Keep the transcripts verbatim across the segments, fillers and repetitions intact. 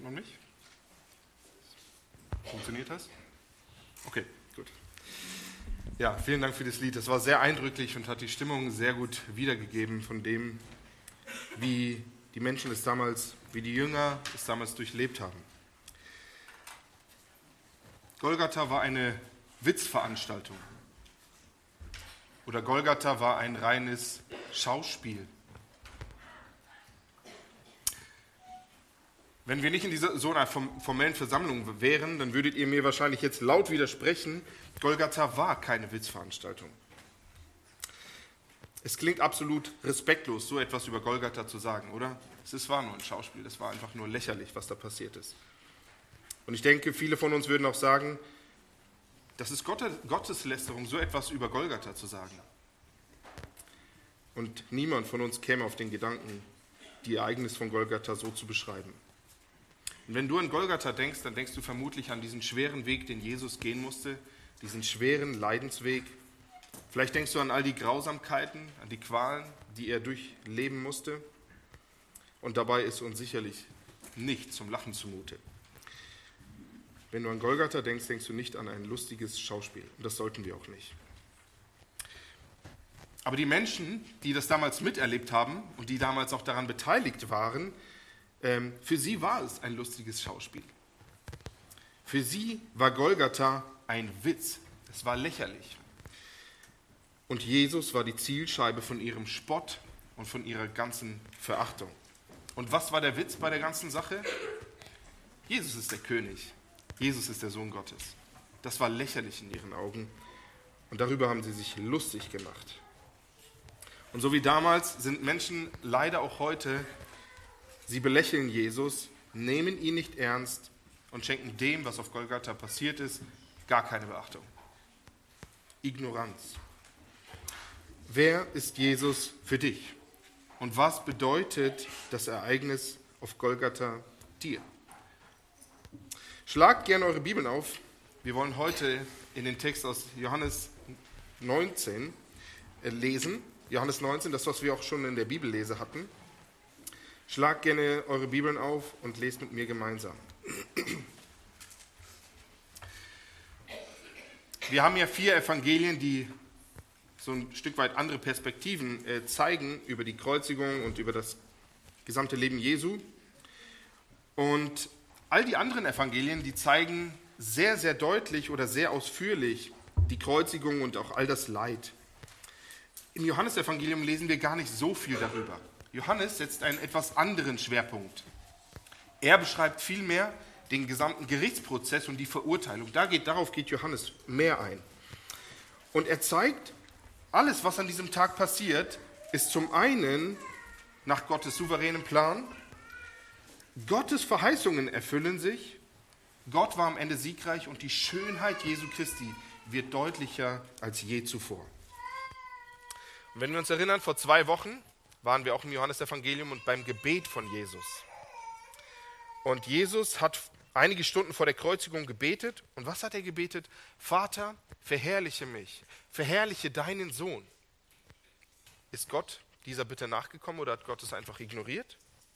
Hört man mich? Funktioniert das? Okay, gut. Ja, vielen Dank für das Lied. Das war sehr eindrücklich und hat die Stimmung sehr gut wiedergegeben von dem, wie die Menschen es damals, wie die Jünger es damals durchlebt haben. Golgatha war eine Witzveranstaltung. Oder Golgatha war ein reines Schauspiel. Wenn wir nicht in dieser so einer formellen Versammlung wären, dann würdet ihr mir wahrscheinlich jetzt laut widersprechen, Golgatha war keine Witzveranstaltung. Es klingt absolut respektlos, so etwas über Golgatha zu sagen, oder? Es war nur ein Schauspiel, es war einfach nur lächerlich, was da passiert ist. Und ich denke, viele von uns würden auch sagen, das ist Gotteslästerung, so etwas über Golgatha zu sagen. Und niemand von uns käme auf den Gedanken, die Ereignisse von Golgatha so zu beschreiben. Und wenn du an Golgatha denkst, dann denkst du vermutlich an diesen schweren Weg, den Jesus gehen musste, diesen schweren Leidensweg. Vielleicht denkst du an all die Grausamkeiten, an die Qualen, die er durchleben musste. Und dabei ist uns sicherlich nicht zum Lachen zumute. Wenn du an Golgatha denkst, denkst du nicht an ein lustiges Schauspiel. Und das sollten wir auch nicht. Aber die Menschen, die das damals miterlebt haben und die damals auch daran beteiligt waren, ähm, für sie war es ein lustiges Schauspiel. Für sie war Golgatha ein Witz. Es war lächerlich. Und Jesus war die Zielscheibe von ihrem Spott und von ihrer ganzen Verachtung. Und was war der Witz bei der ganzen Sache? Jesus ist der König. Jesus ist der Sohn Gottes. Das war lächerlich in ihren Augen. Und darüber haben sie sich lustig gemacht. Und so wie damals sind Menschen leider auch heute, sie belächeln Jesus, nehmen ihn nicht ernst und schenken dem, was auf Golgatha passiert ist, gar keine Beachtung. Ignoranz. Wer ist Jesus für dich? Und was bedeutet das Ereignis auf Golgatha dir? Schlagt gerne eure Bibeln auf. Wir wollen heute in den Text aus Johannes neunzehn lesen. Johannes neunzehn, das, was wir auch schon in der Bibellese hatten. Schlagt gerne eure Bibeln auf und lest mit mir gemeinsam. Wir haben ja vier Evangelien, die so ein Stück weit andere Perspektiven äh, zeigen über die Kreuzigung und über das gesamte Leben Jesu. Und all die anderen Evangelien, die zeigen sehr, sehr deutlich oder sehr ausführlich die Kreuzigung und auch all das Leid. Im Johannesevangelium lesen wir gar nicht so viel darüber. Johannes setzt einen etwas anderen Schwerpunkt. Er beschreibt vielmehr den gesamten Gerichtsprozess und die Verurteilung. Da geht, darauf geht Johannes mehr ein. Und er zeigt, alles, was an diesem Tag passiert, ist zum einen nach Gottes souveränem Plan. Gottes Verheißungen erfüllen sich. Gott war am Ende siegreich und die Schönheit Jesu Christi wird deutlicher als je zuvor. Und wenn wir uns erinnern, vor zwei Wochen waren wir auch im Johannesevangelium und beim Gebet von Jesus. Und Jesus hat einige Stunden vor der Kreuzigung gebetet. Und was hat er gebetet? Vater, verherrliche mich, verherrliche deinen Sohn. Ist Gott dieser Bitte nachgekommen oder hat Gott es einfach ignoriert?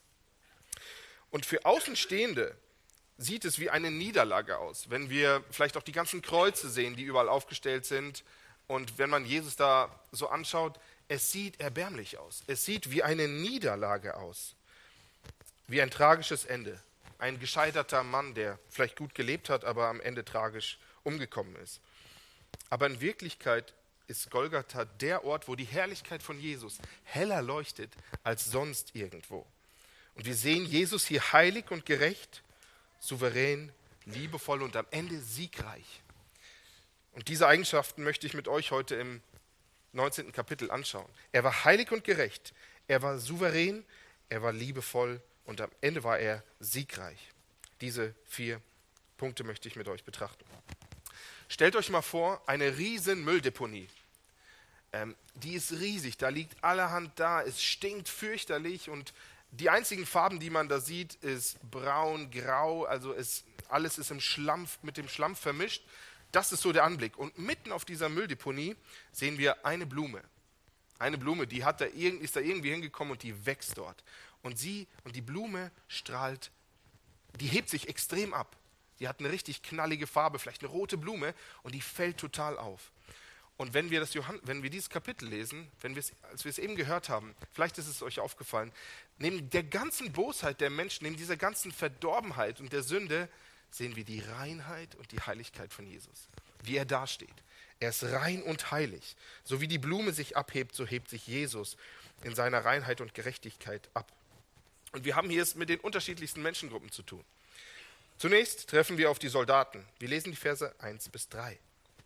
Und für Außenstehende sieht es wie eine Niederlage aus, wenn wir vielleicht auch die ganzen Kreuze sehen, die überall aufgestellt sind. Und wenn man Jesus da so anschaut, es sieht erbärmlich aus. Es sieht wie eine Niederlage aus, wie ein tragisches Ende. Ein gescheiterter Mann, der vielleicht gut gelebt hat, aber am Ende tragisch umgekommen ist. Aber in Wirklichkeit ist Golgatha der Ort, wo die Herrlichkeit von Jesus heller leuchtet als sonst irgendwo. Und wir sehen Jesus hier heilig und gerecht, souverän, liebevoll und am Ende siegreich. Und diese Eigenschaften möchte ich mit euch heute im neunzehnten Kapitel anschauen. Er war heilig und gerecht, er war souverän, er war liebevoll und am Ende war er siegreich. Diese vier Punkte möchte ich mit euch betrachten. Stellt euch mal vor, eine riesen Mülldeponie. Ähm, die ist riesig, da liegt allerhand da, es stinkt fürchterlich und die einzigen Farben, die man da sieht, ist braun, grau, also es, alles ist im Schlamm, mit dem Schlamm vermischt. Das ist so der Anblick. Und mitten auf dieser Mülldeponie sehen wir eine Blume. Eine Blume, die hat da, ist da irgendwie hingekommen und die wächst dort. Und sie und die Blume strahlt die hebt sich extrem ab. Die hat eine richtig knallige Farbe, vielleicht eine rote Blume und die fällt total auf. Und wenn wir, das Johann, wenn wir dieses Kapitel lesen, wenn wir es, als wir es eben gehört haben, vielleicht ist es euch aufgefallen, neben der ganzen Bosheit der Menschen, neben dieser ganzen Verdorbenheit und der Sünde, sehen wir die Reinheit und die Heiligkeit von Jesus, wie er dasteht. Er ist rein und heilig. So wie die Blume sich abhebt, so hebt sich Jesus in seiner Reinheit und Gerechtigkeit ab. Und wir haben hier es mit den unterschiedlichsten Menschengruppen zu tun. Zunächst treffen wir auf die Soldaten. Wir lesen die Verse eins bis drei.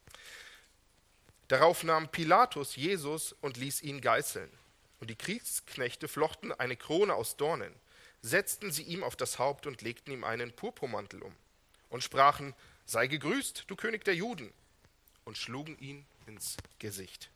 Darauf nahm Pilatus Jesus und ließ ihn geißeln. Und die Kriegsknechte flochten eine Krone aus Dornen, setzten sie ihm auf das Haupt und legten ihm einen Purpurmantel um und sprachen, sei gegrüßt, du König der Juden, und schlugen ihn ins Gesicht.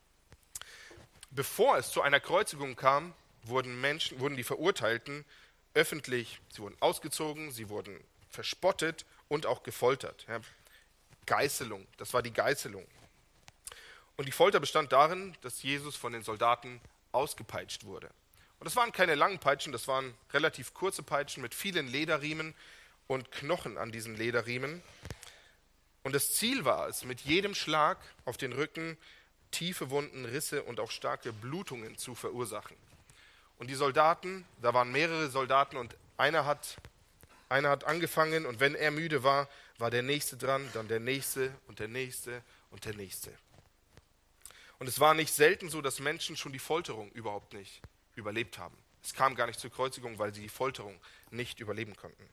Bevor es zu einer Kreuzigung kam, wurden Menschen, wurden die Verurteilten öffentlich, sie wurden ausgezogen, sie wurden verspottet und auch gefoltert. Ja, Geißelung, das war die Geißelung. Und die Folter bestand darin, dass Jesus von den Soldaten ausgepeitscht wurde. Und das waren keine langen Peitschen, das waren relativ kurze Peitschen mit vielen Lederriemen und Knochen an diesen Lederriemen. Und das Ziel war es, mit jedem Schlag auf den Rücken tiefe Wunden, Risse und auch starke Blutungen zu verursachen. Und die Soldaten, da waren mehrere Soldaten und einer hat, einer hat angefangen und wenn er müde war, war der Nächste dran, dann der Nächste und der Nächste und der Nächste. Und es war nicht selten so, dass Menschen schon die Folterung überhaupt nicht überlebt haben. Es kam gar nicht zur Kreuzigung, weil sie die Folterung nicht überleben konnten.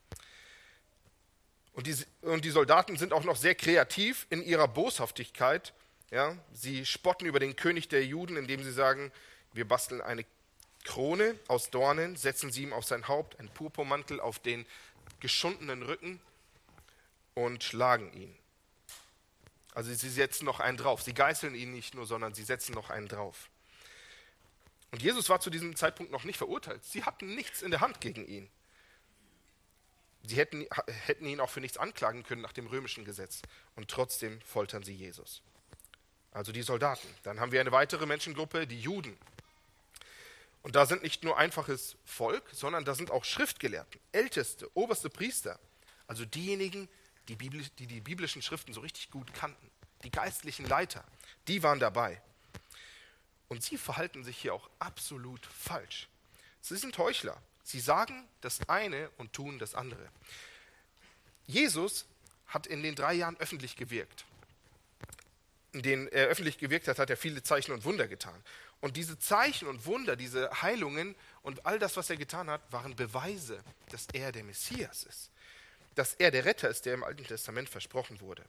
Und die, und die Soldaten sind auch noch sehr kreativ in ihrer Boshaftigkeit. Ja, sie spotten über den König der Juden, indem sie sagen, wir basteln eine Krone aus Dornen, setzen sie ihm auf sein Haupt, einen Purpurmantel auf den geschundenen Rücken und schlagen ihn. Also sie setzen noch einen drauf. Sie geißeln ihn nicht nur, sondern sie setzen noch einen drauf. Und Jesus war zu diesem Zeitpunkt noch nicht verurteilt. Sie hatten nichts in der Hand gegen ihn. Sie hätten, hätten ihn auch für nichts anklagen können nach dem römischen Gesetz. Und trotzdem foltern sie Jesus. Also die Soldaten. Dann haben wir eine weitere Menschengruppe, die Juden. Und da sind nicht nur einfaches Volk, sondern da sind auch Schriftgelehrten, Älteste, oberste Priester. Also diejenigen, die die, die die biblischen Schriften so richtig gut kannten. Die geistlichen Leiter, die waren dabei. Und sie verhalten sich hier auch absolut falsch. Sie sind Heuchler. Sie sagen das eine und tun das andere. Jesus hat in den drei Jahren öffentlich gewirkt. In denen er öffentlich gewirkt hat, hat er viele Zeichen und Wunder getan. Und diese Zeichen und Wunder, diese Heilungen und all das, was er getan hat, waren Beweise, dass er der Messias ist. Dass er der Retter ist, der im Alten Testament versprochen wurde.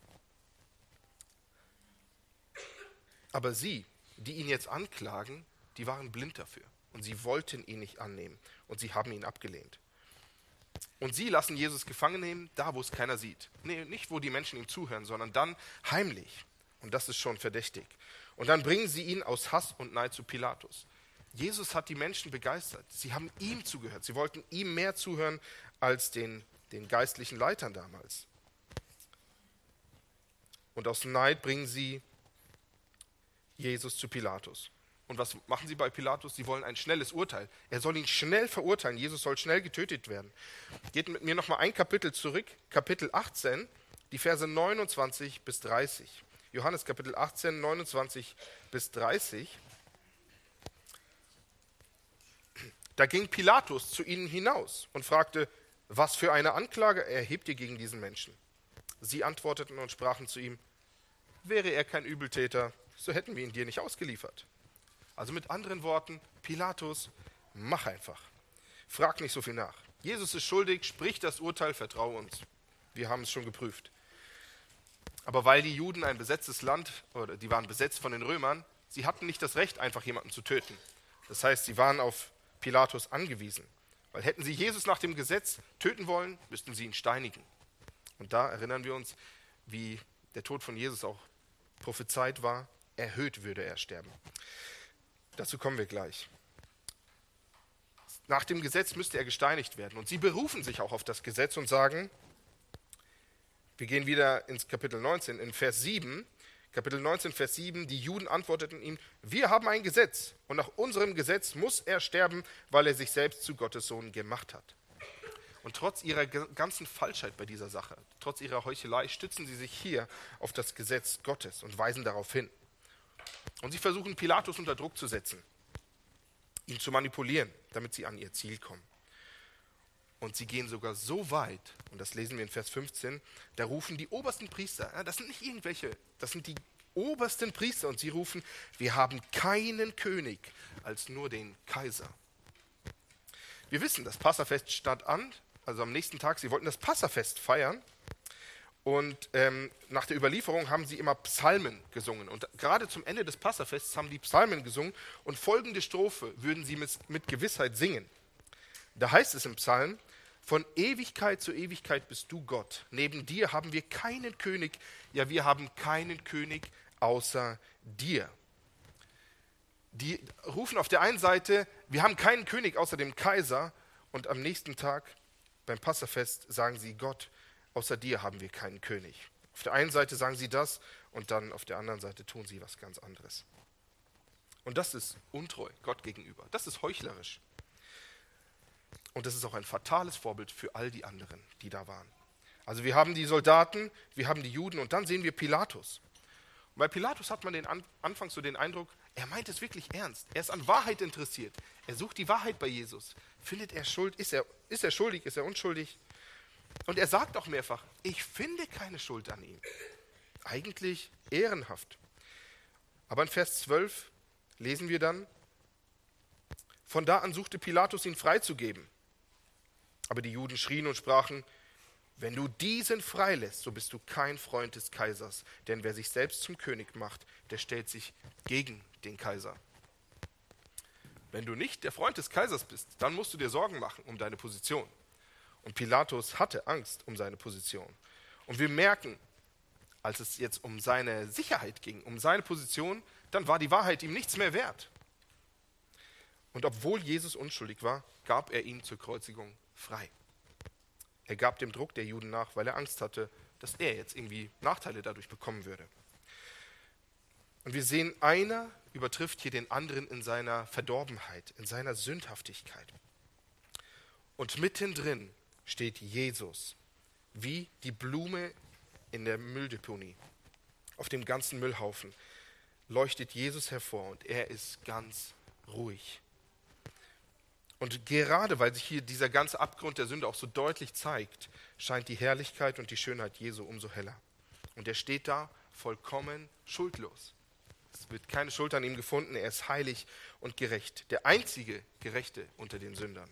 Aber sie, die ihn jetzt anklagen, die waren blind dafür. Und sie wollten ihn nicht annehmen. Und sie haben ihn abgelehnt. Und sie lassen Jesus gefangen nehmen, da wo es keiner sieht. Nee, nicht wo die Menschen ihm zuhören, sondern dann heimlich. Und das ist schon verdächtig. Und dann bringen sie ihn aus Hass und Neid zu Pilatus. Jesus hat die Menschen begeistert. Sie haben ihm zugehört. Sie wollten ihm mehr zuhören als den, den geistlichen Leitern damals. Und aus Neid bringen sie Jesus zu Pilatus. Und was machen sie bei Pilatus? Sie wollen ein schnelles Urteil. Er soll ihn schnell verurteilen. Jesus soll schnell getötet werden. Geht mit mir nochmal ein Kapitel zurück, Kapitel achtzehn, die Verse neunundzwanzig bis dreißig. Johannes Kapitel achtzehn, neunundzwanzig bis dreißig. Da ging Pilatus zu ihnen hinaus und fragte, was für eine Anklage erhebt ihr gegen diesen Menschen? Sie antworteten und sprachen zu ihm, wäre er kein Übeltäter, so hätten wir ihn dir nicht ausgeliefert. Also mit anderen Worten, Pilatus, mach einfach. Frag nicht so viel nach. Jesus ist schuldig, sprich das Urteil, vertraue uns. Wir haben es schon geprüft. Aber weil die Juden ein besetztes Land, oder die waren besetzt von den Römern, sie hatten nicht das Recht, einfach jemanden zu töten. Das heißt, sie waren auf Pilatus angewiesen. Weil hätten sie Jesus nach dem Gesetz töten wollen, müssten sie ihn steinigen. Und da erinnern wir uns, wie der Tod von Jesus auch prophezeit war, erhöht würde er sterben. Dazu kommen wir gleich. Nach dem Gesetz müsste er gesteinigt werden. Und sie berufen sich auch auf das Gesetz und sagen, wir gehen wieder ins Kapitel neunzehn, in Vers sieben, Kapitel neunzehn, Vers sieben, die Juden antworteten ihm, wir haben ein Gesetz und nach unserem Gesetz muss er sterben, weil er sich selbst zu Gottes Sohn gemacht hat. Und trotz ihrer ganzen Falschheit bei dieser Sache, trotz ihrer Heuchelei, stützen sie sich hier auf das Gesetz Gottes und weisen darauf hin. Und sie versuchen, Pilatus unter Druck zu setzen, ihn zu manipulieren, damit sie an ihr Ziel kommen. Und sie gehen sogar so weit, und das lesen wir in Vers fünfzehn, da rufen die obersten Priester, ja, das sind nicht irgendwelche, das sind die obersten Priester, und sie rufen, wir haben keinen König als nur den Kaiser. Wir wissen, das Passafest stand an, also am nächsten Tag, sie wollten das Passafest feiern, und ähm, nach der Überlieferung haben sie immer Psalmen gesungen. Und gerade zum Ende des Passafests haben die Psalmen gesungen, und folgende Strophe würden sie mit, mit Gewissheit singen. Da heißt es im Psalm, von Ewigkeit zu Ewigkeit bist du Gott. Neben dir haben wir keinen König, ja, wir haben keinen König außer dir. Die rufen auf der einen Seite, wir haben keinen König außer dem Kaiser, und am nächsten Tag beim Passafest sagen sie, Gott, außer dir haben wir keinen König. Auf der einen Seite sagen sie das, und dann auf der anderen Seite tun sie was ganz anderes. Und das ist untreu Gott gegenüber. Das ist heuchlerisch. Und das ist auch ein fatales Vorbild für all die anderen, die da waren. Also wir haben die Soldaten, wir haben die Juden, und dann sehen wir Pilatus. Und bei Pilatus hat man den An- anfangs so den Eindruck, er meint es wirklich ernst. Er ist an Wahrheit interessiert. Er sucht die Wahrheit bei Jesus. Findet er Schuld? Ist er, ist er schuldig? Ist er unschuldig? Und er sagt auch mehrfach, ich finde keine Schuld an ihm. Eigentlich ehrenhaft. Aber in Vers zwölf lesen wir dann, von da an suchte Pilatus, ihn freizugeben. Aber die Juden schrien und sprachen, wenn du diesen freilässt, so bist du kein Freund des Kaisers. Denn wer sich selbst zum König macht, der stellt sich gegen den Kaiser. Wenn du nicht der Freund des Kaisers bist, dann musst du dir Sorgen machen um deine Position. Und Pilatus hatte Angst um seine Position. Und wir merken, als es jetzt um seine Sicherheit ging, um seine Position, dann war die Wahrheit ihm nichts mehr wert. Und obwohl Jesus unschuldig war, gab er ihn zur Kreuzigung frei. Er gab dem Druck der Juden nach, weil er Angst hatte, dass er jetzt irgendwie Nachteile dadurch bekommen würde. Und wir sehen, einer übertrifft hier den anderen in seiner Verdorbenheit, in seiner Sündhaftigkeit. Und mittendrin steht Jesus, wie die Blume in der Mülldeponie. Auf dem ganzen Müllhaufen leuchtet Jesus hervor, und er ist ganz ruhig. Und gerade weil sich hier dieser ganze Abgrund der Sünde auch so deutlich zeigt, scheint die Herrlichkeit und die Schönheit Jesu umso heller. Und er steht da vollkommen schuldlos. Es wird keine Schuld an ihm gefunden, er ist heilig und gerecht. Der einzige Gerechte unter den Sündern.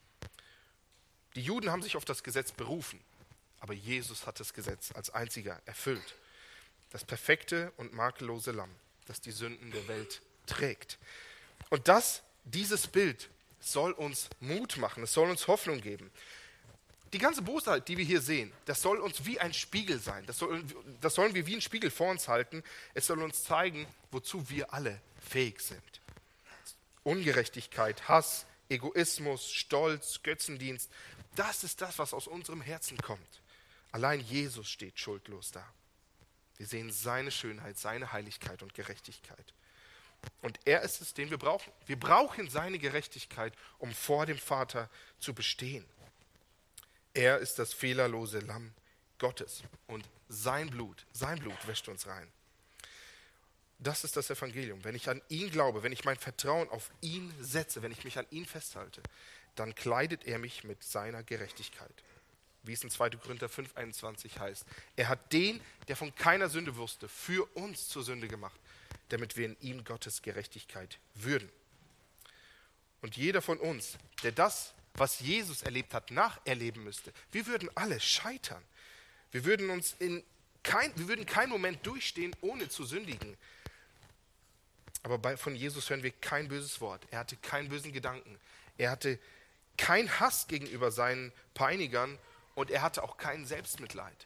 Die Juden haben sich auf das Gesetz berufen, aber Jesus hat das Gesetz als einziger erfüllt. Das perfekte und makellose Lamm, das die Sünden der Welt trägt. Und das, dieses Bild soll uns Mut machen, es soll uns Hoffnung geben. Die ganze Bosheit, die wir hier sehen, das soll uns wie ein Spiegel sein. Das, soll, das sollen wir wie ein Spiegel vor uns halten. Es soll uns zeigen, wozu wir alle fähig sind. Ungerechtigkeit, Hass, Egoismus, Stolz, Götzendienst, das ist das, was aus unserem Herzen kommt. Allein Jesus steht schuldlos da. Wir sehen seine Schönheit, seine Heiligkeit und Gerechtigkeit. Und er ist es, den wir brauchen. Wir brauchen seine Gerechtigkeit, um vor dem Vater zu bestehen. Er ist das fehlerlose Lamm Gottes, und sein Blut, sein Blut wäscht uns rein. Das ist das Evangelium. Wenn ich an ihn glaube, wenn ich mein Vertrauen auf ihn setze, wenn ich mich an ihn festhalte, dann kleidet er mich mit seiner Gerechtigkeit. Wie es in zweiter Korinther fünf einundzwanzig heißt. Er hat den, der von keiner Sünde wusste, für uns zur Sünde gemacht, damit wir in ihm Gottes Gerechtigkeit würden. Und jeder von uns, der das, was Jesus erlebt hat, nacherleben müsste, wir würden alle scheitern. Wir würden uns in kein, wir würden keinen Moment durchstehen, ohne zu sündigen. Aber bei, von Jesus hören wir kein böses Wort. Er hatte keinen bösen Gedanken. Er hatte keinen Hass gegenüber seinen Peinigern, und er hatte auch kein Selbstmitleid.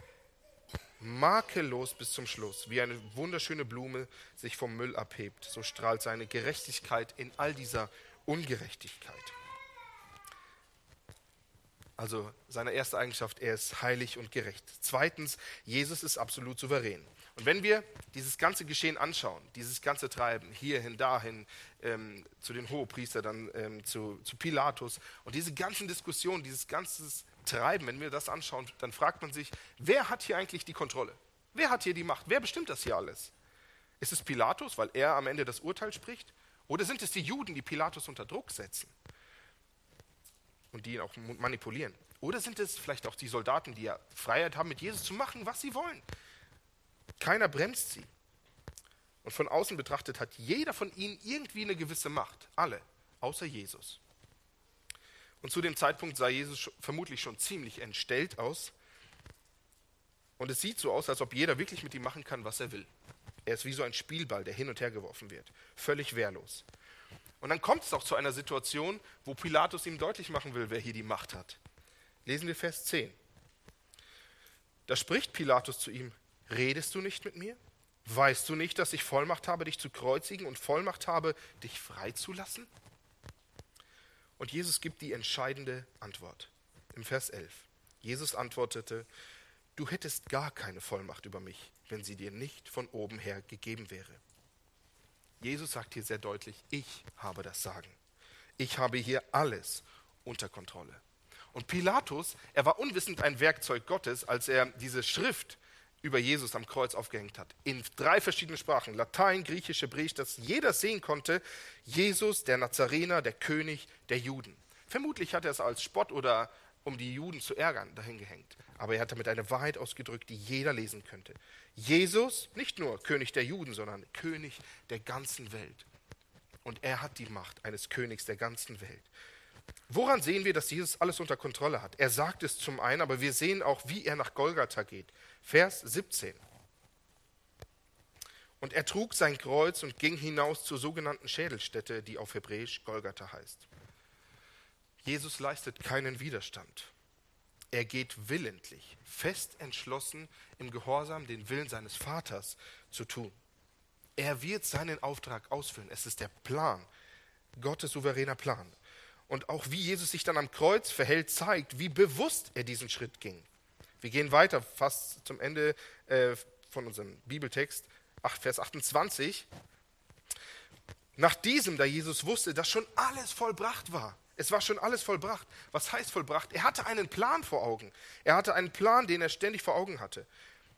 Makellos bis zum Schluss, wie eine wunderschöne Blume sich vom Müll abhebt, so strahlt seine Gerechtigkeit in all dieser Ungerechtigkeit. Also seine erste Eigenschaft, er ist heilig und gerecht. Zweitens, Jesus ist absolut souverän. Und wenn wir dieses ganze Geschehen anschauen, dieses ganze Treiben, hierhin, dahin, ähm, zu den Hohepriestern, dann ähm, zu, zu Pilatus und diese ganzen Diskussionen, dieses ganze Treiben, wenn wir das anschauen, dann fragt man sich, wer hat hier eigentlich die Kontrolle? Wer hat hier die Macht? Wer bestimmt das hier alles? Ist es Pilatus, weil er am Ende das Urteil spricht? Oder sind es die Juden, die Pilatus unter Druck setzen und die ihn auch manipulieren? Oder sind es vielleicht auch die Soldaten, die ja Freiheit haben, mit Jesus zu machen, was sie wollen? Keiner bremst sie. Und von außen betrachtet hat jeder von ihnen irgendwie eine gewisse Macht. Alle, außer Jesus. Und zu dem Zeitpunkt sah Jesus vermutlich schon ziemlich entstellt aus. Und es sieht so aus, als ob jeder wirklich mit ihm machen kann, was er will. Er ist wie so ein Spielball, der hin und her geworfen wird. Völlig wehrlos. Und dann kommt es auch zu einer Situation, wo Pilatus ihm deutlich machen will, wer hier die Macht hat. Lesen wir Vers zehn. Da spricht Pilatus zu ihm: Redest du nicht mit mir? Weißt du nicht, dass ich Vollmacht habe, dich zu kreuzigen und Vollmacht habe, dich freizulassen? Und Jesus gibt die entscheidende Antwort im Vers elf. Jesus antwortete: Du hättest gar keine Vollmacht über mich, wenn sie dir nicht von oben her gegeben wäre. Jesus sagt hier sehr deutlich: Ich habe das Sagen. Ich habe hier alles unter Kontrolle. Und Pilatus, er war unwissend ein Werkzeug Gottes, als er diese Schrift über Jesus am Kreuz aufgehängt hat. In drei verschiedenen Sprachen, Latein, Griechisch, Hebräisch, dass jeder sehen konnte: Jesus, der Nazarener, der König der Juden. Vermutlich hat er es als Spott oder um die Juden zu ärgern dahin gehängt. Aber er hat damit eine Wahrheit ausgedrückt, die jeder lesen könnte. Jesus, nicht nur König der Juden, sondern König der ganzen Welt. Und er hat die Macht eines Königs der ganzen Welt. Woran sehen wir, dass Jesus alles unter Kontrolle hat? Er sagt es zum einen, aber wir sehen auch, wie er nach Golgatha geht. Vers siebzehn. Und er trug sein Kreuz und ging hinaus zur sogenannten Schädelstätte, die auf Hebräisch Golgatha heißt. Jesus leistet keinen Widerstand. Er geht willentlich, fest entschlossen, im Gehorsam den Willen seines Vaters zu tun. Er wird seinen Auftrag ausführen. Es ist der Plan, Gottes souveräner Plan. Und auch wie Jesus sich dann am Kreuz verhält, zeigt, wie bewusst er diesen Schritt ging. Wir gehen weiter, fast zum Ende äh, von unserem Bibeltext, Vers achtundzwanzig. Nach diesem, da Jesus wusste, dass schon alles vollbracht war. Es war schon alles vollbracht. Was heißt vollbracht? Er hatte einen Plan vor Augen. Er hatte einen Plan, den er ständig vor Augen hatte.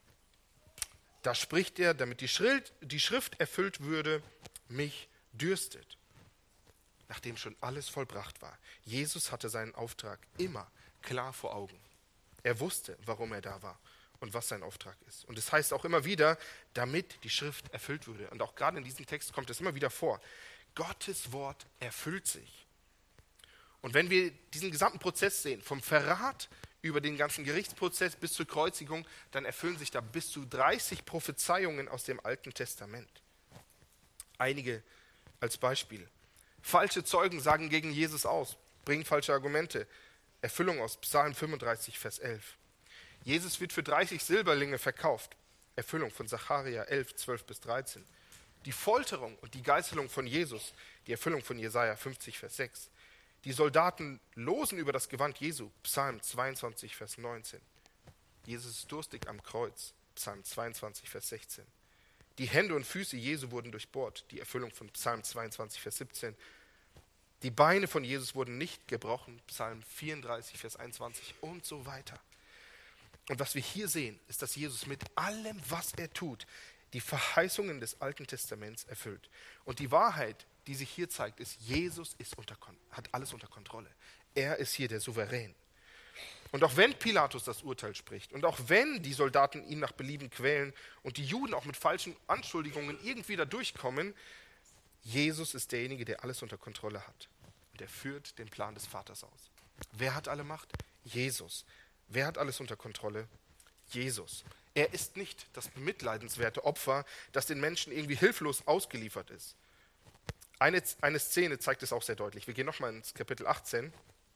Da spricht er, damit die Schrift, die Schrift erfüllt würde: Mich dürstet. Nachdem schon alles vollbracht war. Jesus hatte seinen Auftrag immer klar vor Augen. Er wusste, warum er da war und was sein Auftrag ist. Und es heißt auch immer wieder, damit die Schrift erfüllt würde. Und auch gerade in diesem Text kommt es immer wieder vor. Gottes Wort erfüllt sich. Und wenn wir diesen gesamten Prozess sehen, vom Verrat über den ganzen Gerichtsprozess bis zur Kreuzigung, dann erfüllen sich da bis zu dreißig Prophezeiungen aus dem Alten Testament. Einige als Beispiel. Falsche Zeugen sagen gegen Jesus aus, bringen falsche Argumente. Erfüllung aus Psalm fünfunddreißig, Vers elf. Jesus wird für dreißig Silberlinge verkauft. Erfüllung von Sacharja elf, zwölf bis dreizehn. Die Folterung und die Geißelung von Jesus, die Erfüllung von Jesaja fünfzig, Vers sechs. Die Soldaten losen über das Gewand Jesu, Psalm zweiundzwanzig, Vers neunzehn. Jesus ist durstig am Kreuz, Psalm zweiundzwanzig, Vers sechzehn. Die Hände und Füße Jesu wurden durchbohrt, die Erfüllung von Psalm zweiundzwanzig, Vers siebzehn. Die Beine von Jesus wurden nicht gebrochen, Psalm vierunddreißig, Vers einundzwanzig und so weiter. Und was wir hier sehen, ist, dass Jesus mit allem, was er tut, die Verheißungen des Alten Testaments erfüllt. Und die Wahrheit, die sich hier zeigt, ist, Jesus ist unter, hat alles unter Kontrolle. Er ist hier der Souverän. Und auch wenn Pilatus das Urteil spricht und auch wenn die Soldaten ihn nach Belieben quälen und die Juden auch mit falschen Anschuldigungen irgendwie da durchkommen, Jesus ist derjenige, der alles unter Kontrolle hat. Und er führt den Plan des Vaters aus. Wer hat alle Macht? Jesus. Wer hat alles unter Kontrolle? Jesus. Er ist nicht das bemitleidenswerte Opfer, das den Menschen irgendwie hilflos ausgeliefert ist. Eine, eine Szene zeigt es auch sehr deutlich. Wir gehen nochmal ins Kapitel achtzehn.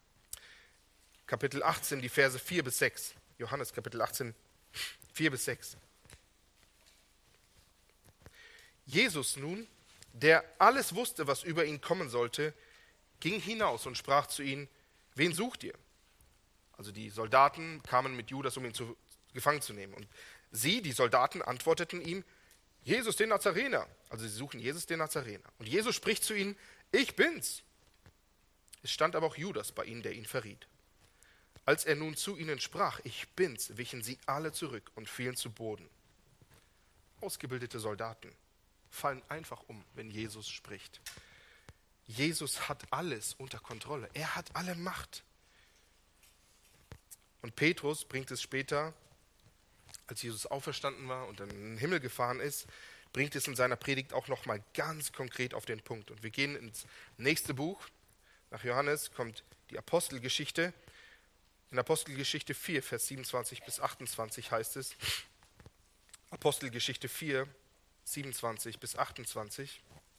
Kapitel achtzehn, die Verse vier bis sechs. Johannes Kapitel achtzehn, vier bis sechs. Jesus nun, der alles wusste, was über ihn kommen sollte, ging hinaus und sprach zu ihnen: Wen sucht ihr? Also die Soldaten kamen mit Judas, um ihn zu, gefangen zu nehmen. Und sie, die Soldaten, antworteten ihm, Jesus den Nazarener. Also sie suchen Jesus den Nazarener. Und Jesus spricht zu ihnen, ich bin's. Es stand aber auch Judas bei ihnen, der ihn verriet. Als er nun zu ihnen sprach, ich bin's, wichen sie alle zurück und fielen zu Boden. Ausgebildete Soldaten fallen einfach um, wenn Jesus spricht. Jesus hat alles unter Kontrolle. Er hat alle Macht. Und Petrus bringt es später, als Jesus auferstanden war und dann in den Himmel gefahren ist, bringt es in seiner Predigt auch nochmal ganz konkret auf den Punkt. Und wir gehen ins nächste Buch. Nach Johannes kommt die Apostelgeschichte. In Apostelgeschichte vier, Vers siebenundzwanzig bis achtundzwanzig heißt es, Apostelgeschichte vier, siebenundzwanzig bis achtundzwanzig.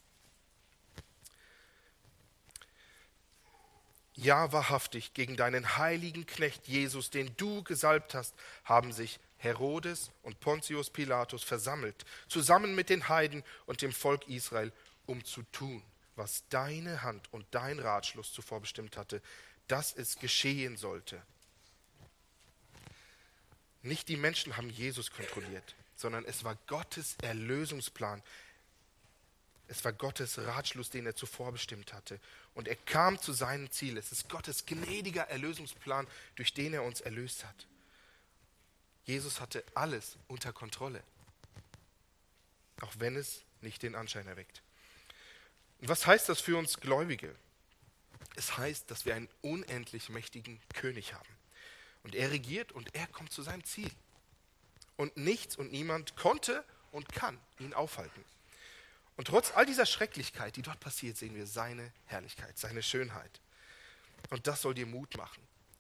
Ja, wahrhaftig, gegen deinen heiligen Knecht Jesus, den du gesalbt hast, haben sich Herodes und Pontius Pilatus versammelt, zusammen mit den Heiden und dem Volk Israel, um zu tun, was deine Hand und dein Ratschluss zuvor bestimmt hatte, dass es geschehen sollte. Nicht die Menschen haben Jesus kontrolliert, sondern es war Gottes Erlösungsplan. Es war Gottes Ratschluss, den er zuvor bestimmt hatte. Und er kam zu seinem Ziel. Es ist Gottes gnädiger Erlösungsplan, durch den er uns erlöst hat. Jesus hatte alles unter Kontrolle, auch wenn es nicht den Anschein erweckt. Und was heißt das für uns Gläubige? Es heißt, dass wir einen unendlich mächtigen König haben. Und er regiert und er kommt zu seinem Ziel. Und nichts und niemand konnte und kann ihn aufhalten. Und trotz all dieser Schrecklichkeit, die dort passiert, sehen wir seine Herrlichkeit, seine Schönheit. Und das soll dir Mut machen.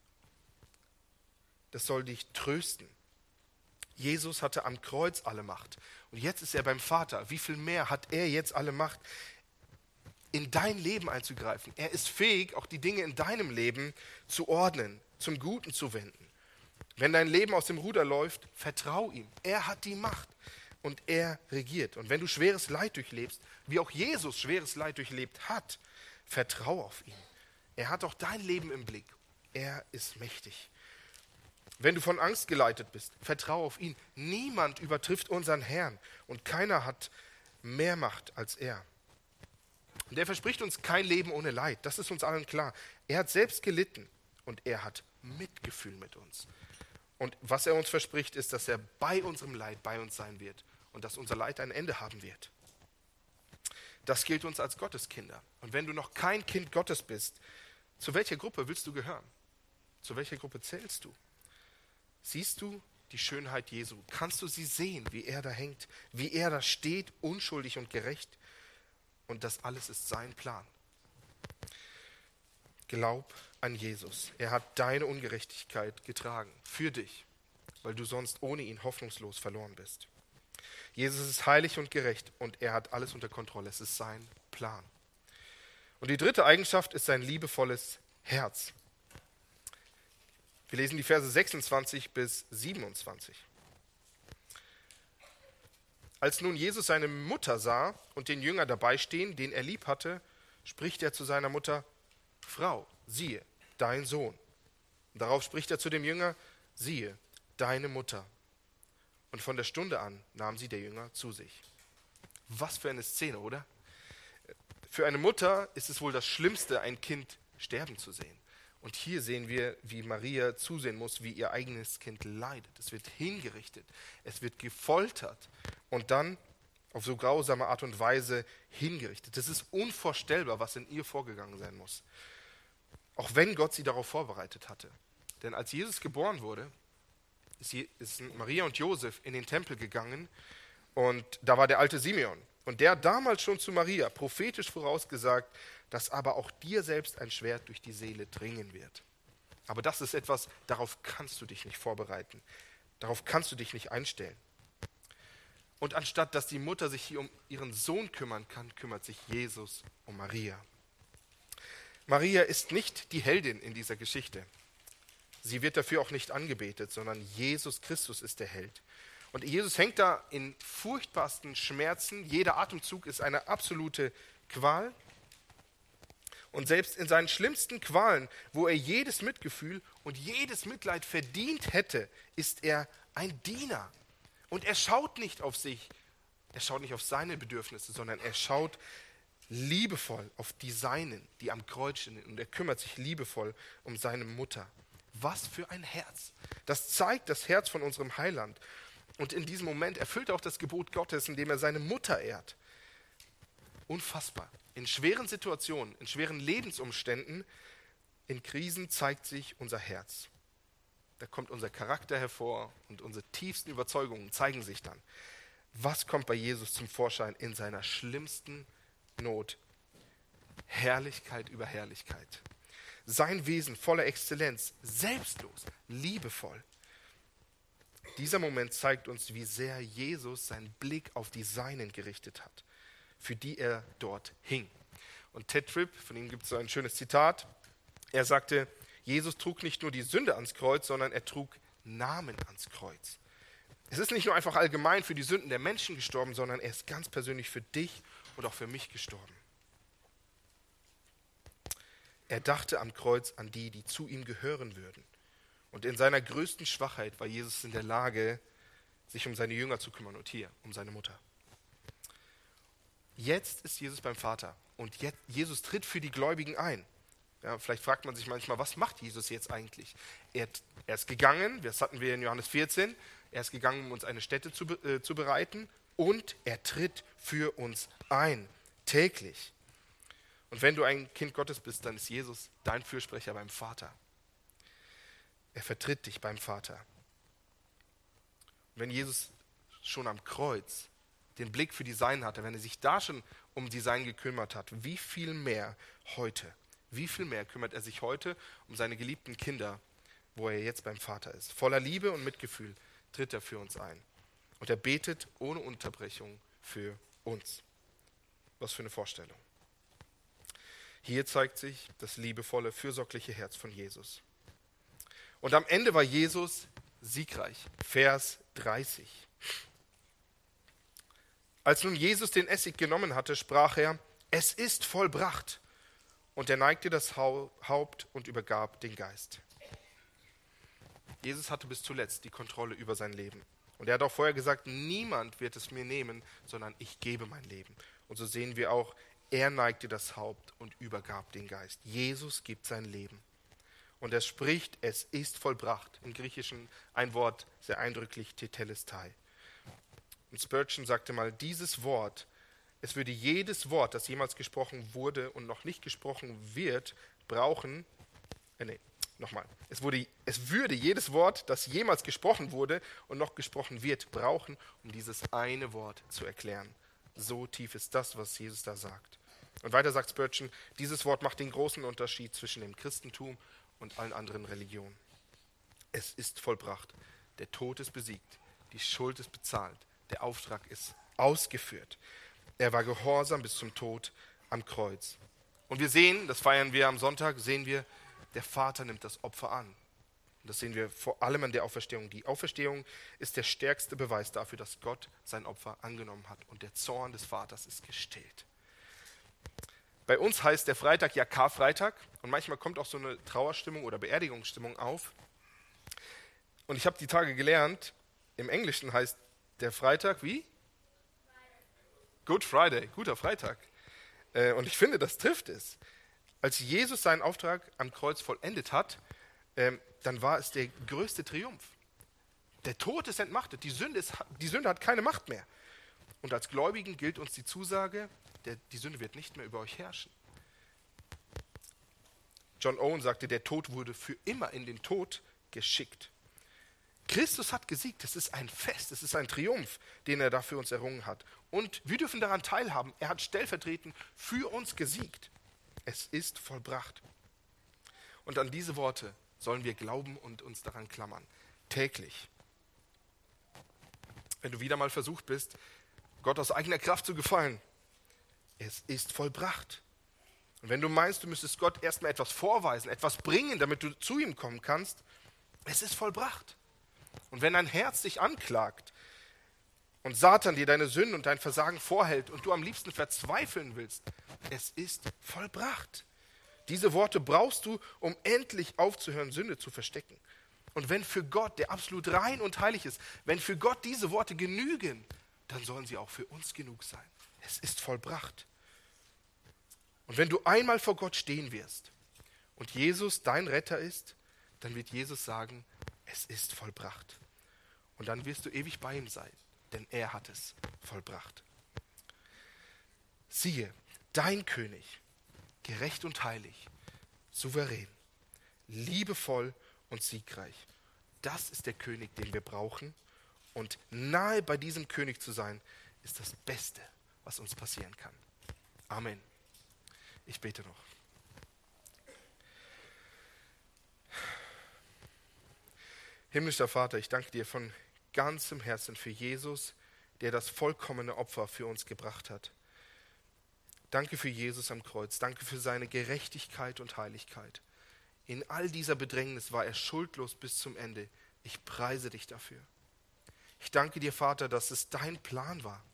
Das soll dich trösten. Jesus hatte am Kreuz alle Macht. Und jetzt ist er beim Vater. Wie viel mehr hat er jetzt alle Macht, in dein Leben einzugreifen? Er ist fähig, auch die Dinge in deinem Leben zu ordnen, zum Guten zu wenden. Wenn dein Leben aus dem Ruder läuft, vertrau ihm. Er hat die Macht und er regiert. Und wenn du schweres Leid durchlebst, wie auch Jesus schweres Leid durchlebt hat, vertrau auf ihn. Er hat auch dein Leben im Blick. Er ist mächtig. Wenn du von Angst geleitet bist, vertrau auf ihn. Niemand übertrifft unseren Herrn und keiner hat mehr Macht als er. Und er verspricht uns kein Leben ohne Leid. Das ist uns allen klar. Er hat selbst gelitten und er hat Mitgefühl mit uns. Und was er uns verspricht, ist, dass er bei unserem Leid bei uns sein wird und dass unser Leid ein Ende haben wird. Das gilt uns als Gotteskinder. Und wenn du noch kein Kind Gottes bist, zu welcher Gruppe willst du gehören? Zu welcher Gruppe zählst du? Siehst du die Schönheit Jesu? Kannst du sie sehen, wie er da hängt, wie er da steht, unschuldig und gerecht? Und das alles ist sein Plan. Glaub an Jesus. Er hat deine Ungerechtigkeit getragen, für dich, weil du sonst ohne ihn hoffnungslos verloren bist. Jesus ist heilig und gerecht und er hat alles unter Kontrolle. Es ist sein Plan. Und die dritte Eigenschaft ist sein liebevolles Herz. Wir lesen die Verse sechsundzwanzig bis siebenundzwanzig. Als nun Jesus seine Mutter sah und den Jünger dabei stehen, den er lieb hatte, spricht er zu seiner Mutter, Frau, siehe, dein Sohn. Und darauf spricht er zu dem Jünger, siehe, deine Mutter. Und von der Stunde an nahm sie der Jünger zu sich. Was für eine Szene, oder? Für eine Mutter ist es wohl das Schlimmste, ein Kind sterben zu sehen. Und hier sehen wir, wie Maria zusehen muss, wie ihr eigenes Kind leidet. Es wird hingerichtet, es wird gefoltert und dann auf so grausame Art und Weise hingerichtet. Das ist unvorstellbar, was in ihr vorgegangen sein muss. Auch wenn Gott sie darauf vorbereitet hatte. Denn als Jesus geboren wurde, ist Maria und Josef in den Tempel gegangen und da war der alte Simeon. Und der hat damals schon zu Maria prophetisch vorausgesagt, dass aber auch dir selbst ein Schwert durch die Seele dringen wird. Aber das ist etwas, darauf kannst du dich nicht vorbereiten. Darauf kannst du dich nicht einstellen. Und anstatt dass die Mutter sich hier um ihren Sohn kümmern kann, kümmert sich Jesus um Maria. Maria ist nicht die Heldin in dieser Geschichte. Sie wird dafür auch nicht angebetet, sondern Jesus Christus ist der Held. Und Jesus hängt da in furchtbarsten Schmerzen. Jeder Atemzug ist eine absolute Qual. Und selbst in seinen schlimmsten Qualen, wo er jedes Mitgefühl und jedes Mitleid verdient hätte, ist er ein Diener. Und er schaut nicht auf sich, er schaut nicht auf seine Bedürfnisse, sondern er schaut liebevoll auf die Seinen, die am Kreuz stehen. Und er kümmert sich liebevoll um seine Mutter. Was für ein Herz. Das zeigt das Herz von unserem Heiland. Und in diesem Moment erfüllt er auch das Gebot Gottes, indem er seine Mutter ehrt. Unfassbar. In schweren Situationen, in schweren Lebensumständen, in Krisen zeigt sich unser Herz. Da kommt unser Charakter hervor und unsere tiefsten Überzeugungen zeigen sich dann. Was kommt bei Jesus zum Vorschein in seiner schlimmsten Not? Herrlichkeit über Herrlichkeit. Sein Wesen voller Exzellenz, selbstlos, liebevoll. Dieser Moment zeigt uns, wie sehr Jesus seinen Blick auf die Seinen gerichtet hat, für die er dort hing. Und Ted Tripp, von ihm gibt es so ein schönes Zitat, er sagte, Jesus trug nicht nur die Sünde ans Kreuz, sondern er trug Namen ans Kreuz. Es ist nicht nur einfach allgemein für die Sünden der Menschen gestorben, sondern er ist ganz persönlich für dich und auch für mich gestorben. Er dachte am Kreuz an die, die zu ihm gehören würden. Und in seiner größten Schwachheit war Jesus in der Lage, sich um seine Jünger zu kümmern und hier um seine Mutter. Jetzt ist Jesus beim Vater und jetzt, Jesus tritt für die Gläubigen ein. Ja, vielleicht fragt man sich manchmal, was macht Jesus jetzt eigentlich? Er, er ist gegangen, das hatten wir in Johannes vierzehn, er ist gegangen, um uns eine Stätte zu, äh, zu bereiten und er tritt für uns ein, täglich. Und wenn du ein Kind Gottes bist, dann ist Jesus dein Fürsprecher beim Vater. Er vertritt dich beim Vater. Und wenn Jesus schon am Kreuz den Blick für die Seinen hatte, wenn er sich da schon um die Seinen gekümmert hat, wie viel mehr heute, wie viel mehr kümmert er sich heute um seine geliebten Kinder, wo er jetzt beim Vater ist. Voller Liebe und Mitgefühl tritt er für uns ein. Und er betet ohne Unterbrechung für uns. Was für eine Vorstellung. Hier zeigt sich das liebevolle, fürsorgliche Herz von Jesus. Und am Ende war Jesus siegreich. Vers dreißig. Als nun Jesus den Essig genommen hatte, sprach er, es ist vollbracht. Und er neigte das Haupt und übergab den Geist. Jesus hatte bis zuletzt die Kontrolle über sein Leben. Und er hat auch vorher gesagt, niemand wird es mir nehmen, sondern ich gebe mein Leben. Und so sehen wir auch, er neigte das Haupt und übergab den Geist. Jesus gibt sein Leben. Und er spricht, es ist vollbracht. Im Griechischen ein Wort, sehr eindrücklich, tetelestai. Und Spurgeon sagte mal, dieses Wort, es würde jedes Wort, das jemals gesprochen wurde und noch nicht gesprochen wird, brauchen, äh, nee, nochmal, es, wurde, es würde jedes Wort, das jemals gesprochen wurde und noch gesprochen wird, brauchen, um dieses eine Wort zu erklären. So tief ist das, was Jesus da sagt. Und weiter sagt Spurgeon, dieses Wort macht den großen Unterschied zwischen dem Christentum und allen anderen Religionen. Es ist vollbracht. Der Tod ist besiegt. Die Schuld ist bezahlt. Der Auftrag ist ausgeführt. Er war gehorsam bis zum Tod am Kreuz. Und wir sehen, das feiern wir am Sonntag, sehen wir, der Vater nimmt das Opfer an. Und das sehen wir vor allem an der Auferstehung. Die Auferstehung ist der stärkste Beweis dafür, dass Gott sein Opfer angenommen hat. Und der Zorn des Vaters ist gestillt. Bei uns heißt der Freitag ja Karfreitag. Und manchmal kommt auch so eine Trauerstimmung oder Beerdigungsstimmung auf. Und ich habe die Tage gelernt, im Englischen heißt der Freitag wie? Good Friday, guter Freitag. Und ich finde, das trifft es. Als Jesus seinen Auftrag am Kreuz vollendet hat, dann war es der größte Triumph. Der Tod ist entmachtet, die Sünde, ist, die Sünde hat keine Macht mehr. Und als Gläubigen gilt uns die Zusage, der, die Sünde wird nicht mehr über euch herrschen. John Owen sagte, der Tod wurde für immer in den Tod geschickt. Christus hat gesiegt, es ist ein Fest, es ist ein Triumph, den er da für uns errungen hat. Und wir dürfen daran teilhaben, er hat stellvertretend für uns gesiegt. Es ist vollbracht. Und an diese Worte sollen wir glauben und uns daran klammern, täglich. Wenn du wieder mal versucht bist, Gott aus eigener Kraft zu gefallen, es ist vollbracht. Und wenn du meinst, du müsstest Gott erstmal etwas vorweisen, etwas bringen, damit du zu ihm kommen kannst, es ist vollbracht. Und wenn dein Herz dich anklagt und Satan dir deine Sünden und dein Versagen vorhält und du am liebsten verzweifeln willst, es ist vollbracht. Diese Worte brauchst du, um endlich aufzuhören, Sünde zu verstecken. Und wenn für Gott, der absolut rein und heilig ist, wenn für Gott diese Worte genügen, dann sollen sie auch für uns genug sein. Es ist vollbracht. Und wenn du einmal vor Gott stehen wirst und Jesus dein Retter ist, dann wird Jesus sagen, es ist vollbracht. Und dann wirst du ewig bei ihm sein, denn er hat es vollbracht. Siehe, dein König, gerecht und heilig, souverän, liebevoll und siegreich. Das ist der König, den wir brauchen. Und nahe bei diesem König zu sein, ist das Beste, was uns passieren kann. Amen. Ich bete noch. Himmlischer Vater, ich danke dir von ganzem Herzen für Jesus, der das vollkommene Opfer für uns gebracht hat. Danke für Jesus am Kreuz. Danke für seine Gerechtigkeit und Heiligkeit. In all dieser Bedrängnis war er schuldlos bis zum Ende. Ich preise dich dafür. Ich danke dir, Vater, dass es dein Plan war.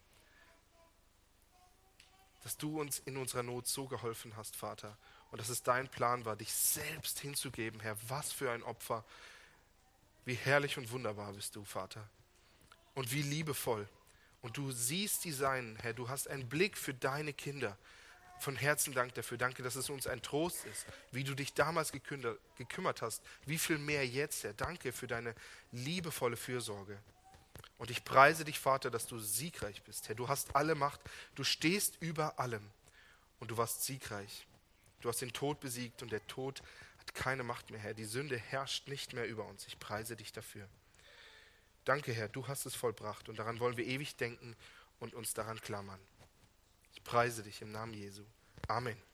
Dass du uns in unserer Not so geholfen hast, Vater. Und dass es dein Plan war, dich selbst hinzugeben, Herr. Was für ein Opfer. Wie herrlich und wunderbar bist du, Vater. Und wie liebevoll. Und du siehst die Seinen, Herr. Du hast einen Blick für deine Kinder. Von Herzen Dank dafür. Danke, dass es uns ein Trost ist, wie du dich damals gekümmert hast. Wie viel mehr jetzt, Herr. Danke für deine liebevolle Fürsorge. Und ich preise dich, Vater, dass du siegreich bist. Herr, du hast alle Macht. Du stehst über allem. Und du warst siegreich. Du hast den Tod besiegt und der Tod hat keine Macht mehr, Herr. Die Sünde herrscht nicht mehr über uns. Ich preise dich dafür. Danke, Herr, du hast es vollbracht. Und daran wollen wir ewig denken und uns daran klammern. Ich preise dich im Namen Jesu. Amen.